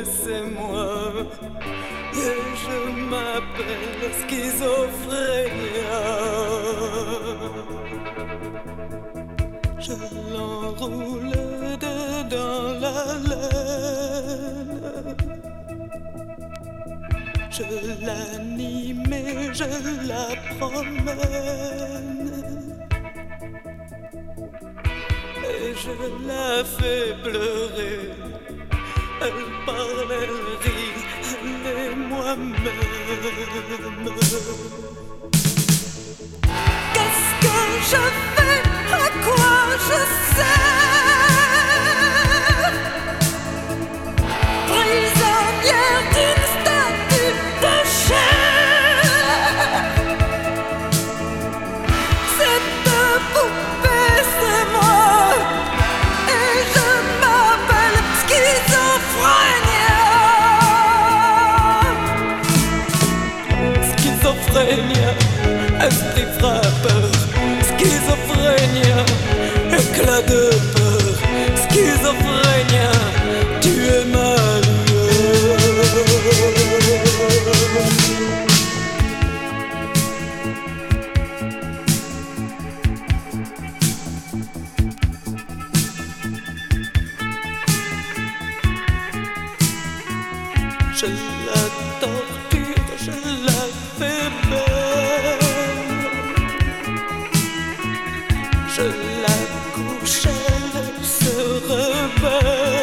c'est moi. Et je m'appelle Schizophrénia. Je l'enroule dans la laine. Je l'anime et je la promène. Et je la fais pleurer. Elle parle, elle rit, elle est moi-même. Qu'est-ce que je fais? À quoi je sers? Prisonnière d'une statue de chair. Cette poupée, c'est moi. Et je m'appelle Schizophrénia. Schizophrénia, esprit frappeur. Schizophrénia, éclat de peur. Schizophrénia, tu es ma je la torture, je la fais belle.